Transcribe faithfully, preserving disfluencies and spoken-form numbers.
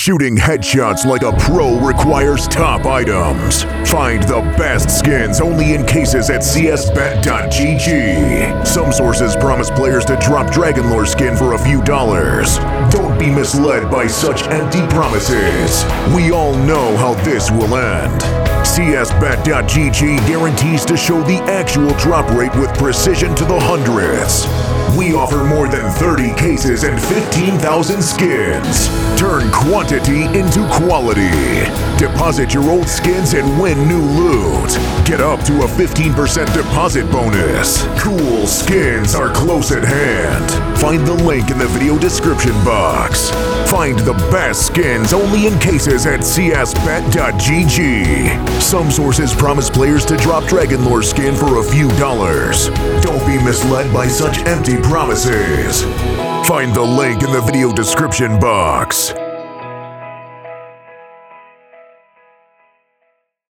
Shooting headshots like a pro requires top items. Find the best skins only in cases at C S bet dot G G. Some sources promise players to drop Dragonlore skin for a few dollars. Don't be misled by such empty promises. We all know how this will end. C S bet dot G G guarantees to show the actual drop rate with precision to the hundredths. We offer more than thirty cases and fifteen thousand skins. Turn quantity into quality. Deposit your old skins and win new loot. Get up to a fifteen percent deposit bonus. Cool skins are close at hand. Find the link in the video description box. Find the best skins only in cases at C S bet dot G G. Some sources promise players to drop Dragonlore skin for a few dollars. Don't be misled by such empty promises. Find the link in the video description box.